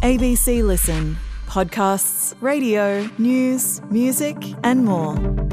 ABC Listen. Podcasts, radio, news, music and more.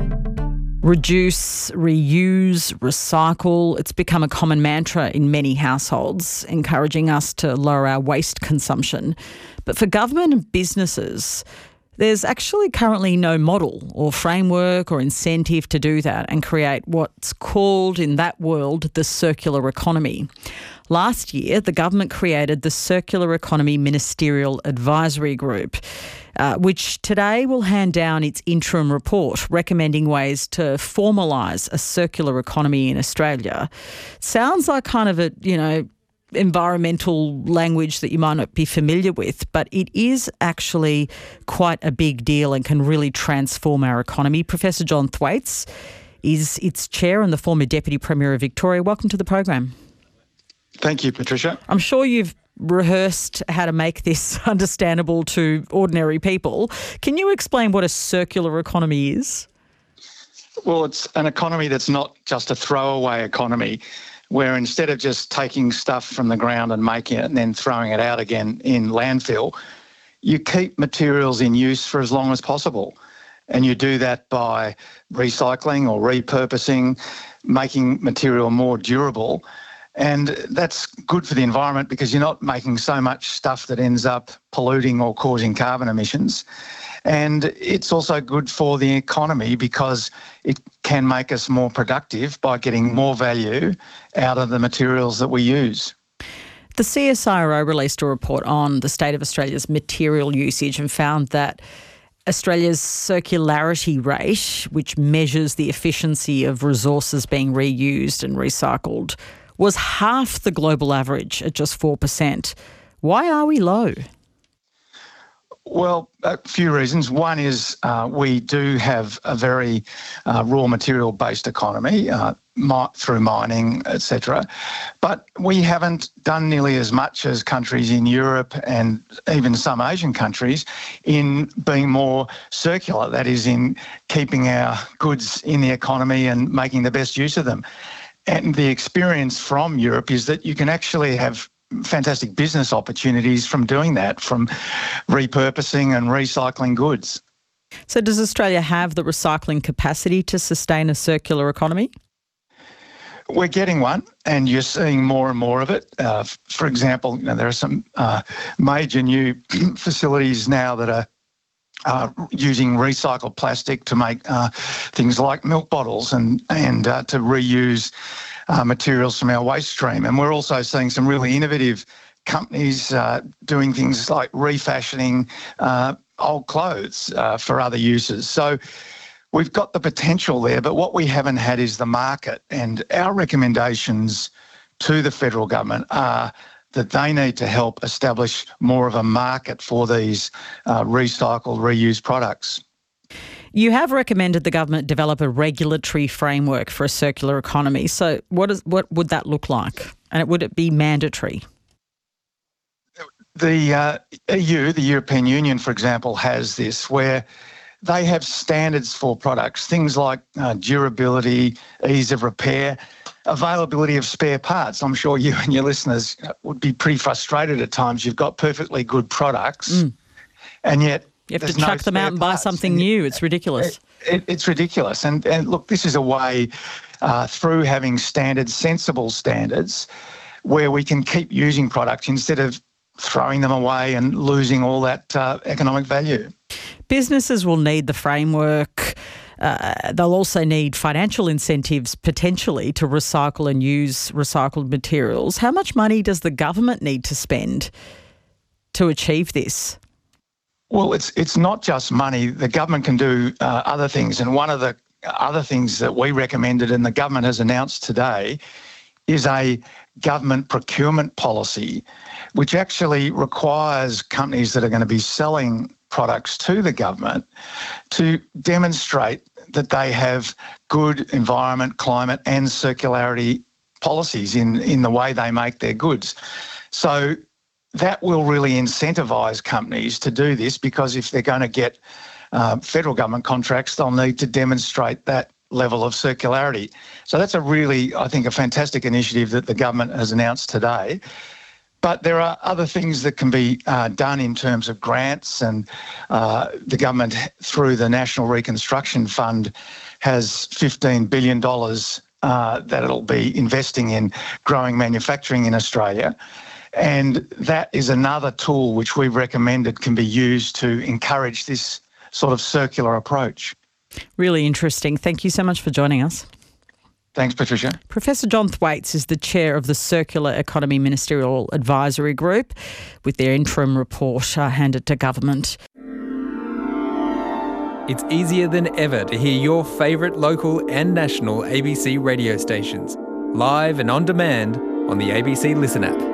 Reduce, reuse, recycle. It's become a common mantra in many households, encouraging us to lower our waste consumption. But for government and businesses, there's actually currently no model or framework or incentive to do that and create what's called in that world the circular economy. Last year, the government created the Circular Economy Ministerial Advisory Group, which today will hand down its interim report recommending ways to formalise a circular economy in Australia. Sounds like kind of a, environmental language that you might not be familiar with, but it is actually quite a big deal and can really transform our economy. Professor John Thwaites is its chair and the former Deputy Premier of Victoria. Welcome to the program. Thank you, Patricia. I'm sure you've rehearsed how to make this understandable to ordinary people. Can you explain what a circular economy is? Well, it's an economy that's not just a throwaway economy, where instead of just taking stuff from the ground and making it and then throwing it out again in landfill, you keep materials in use for as long as possible. And you do that by recycling or repurposing, making material more durable. And that's good for the environment because you're not making so much stuff that ends up polluting or causing carbon emissions. And it's also good for the economy because it can make us more productive by getting more value out of the materials that we use. The CSIRO released a report on the state of Australia's material usage and found that Australia's circularity rate, which measures the efficiency of resources being reused and recycled, was half the global average at just 4%. Why are we low? Well, a few reasons. One is we do have a very raw material-based economy through mining, etc. But we haven't done nearly as much as countries in Europe and even some Asian countries in being more circular, that is in keeping our goods in the economy and making the best use of them. And the experience from Europe is that you can actually have fantastic business opportunities from doing that, from repurposing and recycling goods. So does Australia have the recycling capacity to sustain a circular economy? We're getting one, and you're seeing more and more of it. For example, there are some major new facilities now that are using recycled plastic to make things like milk bottles and to reuse materials from our waste stream. And we're also seeing some really innovative companies doing things like refashioning old clothes for other uses. So we've got the potential there, but what we haven't had is the market. And our recommendations to the federal government are that they need to help establish more of a market for these recycled, reused products. You have recommended the government develop a regulatory framework for a circular economy. So what would that look like? And would it be mandatory? The EU, the European Union, for example, has this where they have standards for products, things like durability, ease of repair, availability of spare parts. I'm sure you and your listeners would be pretty frustrated at times. You've got perfectly good products and yet you have to chuck them out and buy something new. It's ridiculous. It's ridiculous. And look, this is a way through having standards, sensible standards, where we can keep using products instead of throwing them away and losing all that economic value. Businesses will need the framework. They'll also need financial incentives potentially to recycle and use recycled materials. How much money does the government need to spend to achieve this? Well, it's not just money. The government can do other things. And one of the other things that we recommended and the government has announced today is a government procurement policy, which actually requires companies that are going to be selling products to the government to demonstrate that they have good environment, climate and circularity policies in the way they make their goods. So that will really incentivise companies to do this, because if they're going to get federal government contracts, they'll need to demonstrate that level of circularity. So that's a really, I think, a fantastic initiative that the government has announced today. But there are other things that can be done in terms of grants, and the government, through the National Reconstruction Fund, has $15 billion that it'll be investing in growing manufacturing in Australia. And that is another tool which we've recommended can be used to encourage this sort of circular approach. Really interesting. Thank you so much for joining us. Thanks, Patricia. Professor John Thwaites is the chair of the Circular Economy Ministerial Advisory Group, with their interim report handed to government. It's easier than ever to hear your favourite local and national ABC radio stations, live and on demand on the ABC Listen app.